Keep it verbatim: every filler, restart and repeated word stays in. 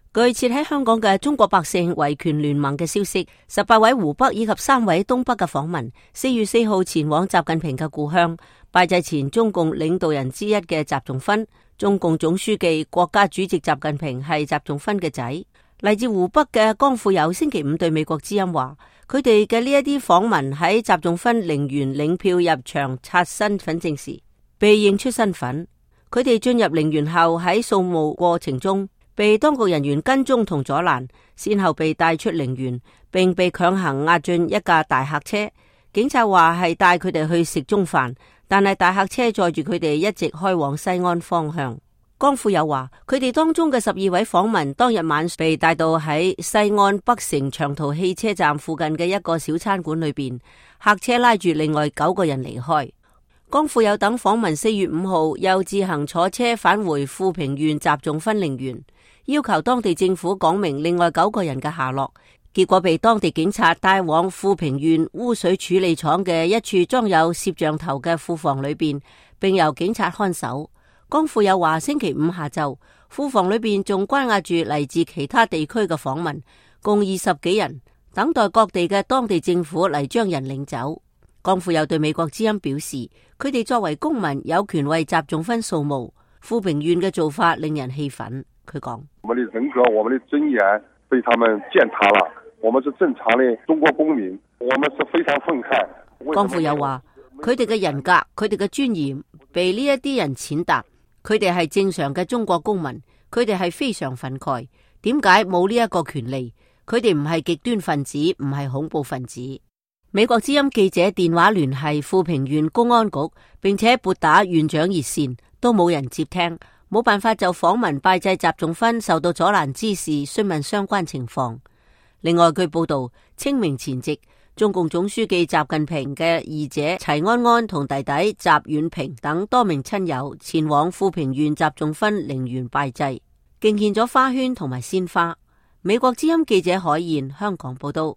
據設喺香港嘅中國百姓維權聯盟嘅消息，十八位湖北以及三位東北嘅訪民，四月四號前往習近平嘅故鄉拜祭前中共領導人之一嘅習仲勳。中共總書記、國家主席習近平係習仲勳嘅仔。嚟自湖北嘅江富友星期五對美國之音話，佢哋嘅呢一啲訪民喺習仲勳陵園領票入場刷身份證時，被認出身份。佢哋進入陵園後喺掃墓過程中，被當局人員跟蹤同阻攔，先後被帶出陵園，並被強行押進一架大客車。警察話係帶佢哋去食中飯，但係大客車載住佢哋一直開往西安方向。江富友話，佢哋當中嘅十二位訪民當日晚被帶到喺西安北城長途汽車站附近嘅一個小餐館裏邊，客車拉住另外九個人離開。江富友等訪民四月五號又自行坐車返回富平縣習仲勳陵園，要求當地政府講明另外九個人嘅下落，結果被當地警察帶往富平縣污水處理廠嘅一處裝有攝像頭嘅庫房裏邊，並由警察看守。江富友話，星期五下晝，庫房裏邊仲關押住嚟自其他地區嘅訪民，共二十幾人，等待各地嘅當地政府嚟將人領走。江富友對美國之音表示，佢哋作為公民有權為習仲勳掃墓，富平縣嘅做法令人氣憤。佢講： 我們的人格、我們的尊嚴被他們踐踏了，我們是正常的中國公民，我們是非常憤慨。 江富友話，佢哋嘅人格、佢哋嘅尊嚴被呢一啲人踐踏。佢哋係正常嘅中國公民，佢哋係非常憤慨。點解冇呢一個權利？佢哋唔係極端分子，唔係恐怖分子。美國之音記者電話聯繫富平縣公安局，並且撥打縣長熱線，都冇人接聽，冇辦法就訪民拜祭習仲勳受到阻攔之事詢問相關情況。另外，據報道，清明前夕，中共總書記習近平嘅二姐齊安安同弟弟習遠平等多名親友前往富平縣習仲勳陵園拜祭，敬獻咗花圈同埋鮮花。美國之音記者海燕香港報道。